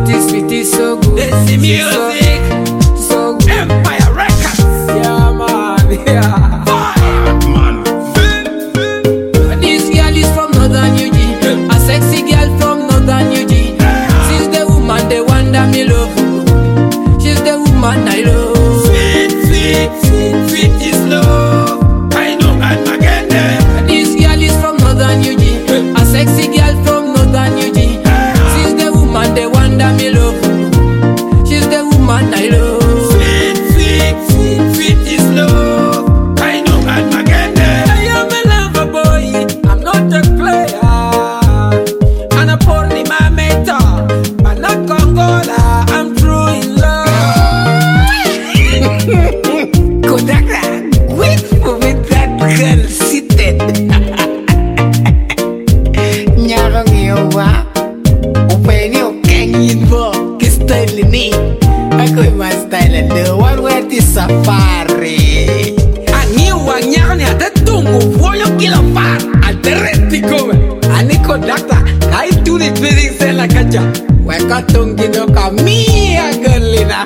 sweetie, so good. This is music. So good. Empire Records. Yeah, man, yeah. Man. This girl is from Northern UG, a sexy girl from Northern UG. She's the woman, the one that me love. She's the woman I love. Sweet, sweet, sweet, sweet is love. I know I'm again there. This girl is from Northern UG, a sexy girl from Northern UG. She's the woman, the one that me love. She's the woman I love. Sweet, sweet, sweet, sweet is love. I know I'm again there. I am a lover boy, I'm not a player. And a porny mameta, but not Congola, I'm true in love. Kodaka, wait for me, that girl seated. Nyarong yawa, upeni okengin mo, kistyle ni. Ako yung mas style and the one where the safari. Aniwa nyarni atatungu voyo kila far. Atereti kome, ani kodaka, kai tuni twiring sela kacha. Weka tungi no kamia girlina.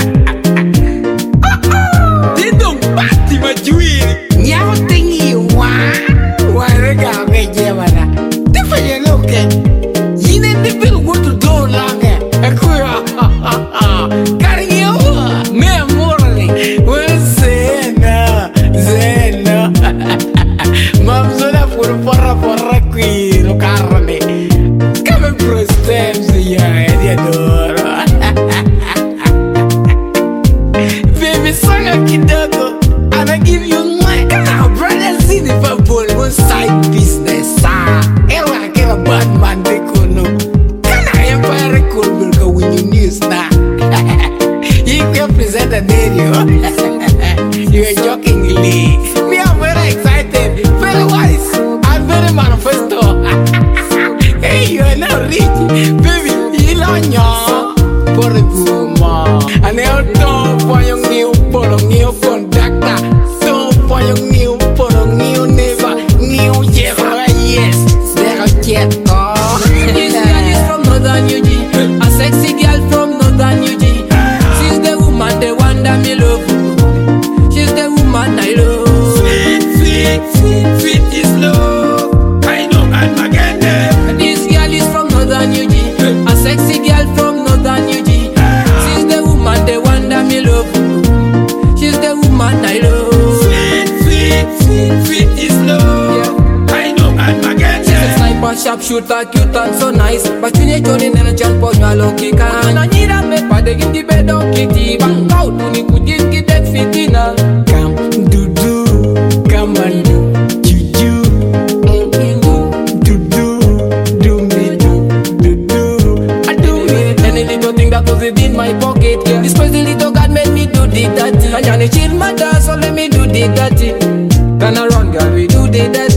Didong pati majuiri. Nyawa tingi wa, warega meje mana. Tifa yeloke, yine dipil wutu do lange. Akuya, kari yawa, me morali. Zena, zena. Mamzona porra qui lo carne. Come pro stems ya ediadoro. Baby sanga kidogo, and I give you my kind of brothers in the purple one side business. Ewa kira bad man de kono. Kana empire cool go when you news na. You can present a video. You are jokingly. Me, I'm very excited, very wise, and very manifesto. Hey, you are now rich, baby. Ilanyo for the woman, and I don't for your new, for your new conductor. Don't for your new, for your new neighbor, new Jehovah. Yes, they're a jet. This girl is from Northern UG, a sexy girl from Northern UG. She's the woman, the one that me love. She's the woman I love. Sweet, sweet, sweet, sweet is love. I know I'm again there. This girl is from Northern UG, a sexy girl from Northern UG. She's the woman, the one that me love. She's the woman I love. Sweet, sweet, sweet, sweet is love. I know I'm again She's a there. sniper, sharpshooter, cute and so nice. But you need to learn and jump on your lucky can. I need a me pa de give the bed on kitty. Bang out to ni could give that fitina. Come, do, come and do me, do. I do it. Any little thing that was in my pocket. This present little God made me do the dirty. And you chill my dance, so let me do the dirty. Turn around, girl, we do the dirty.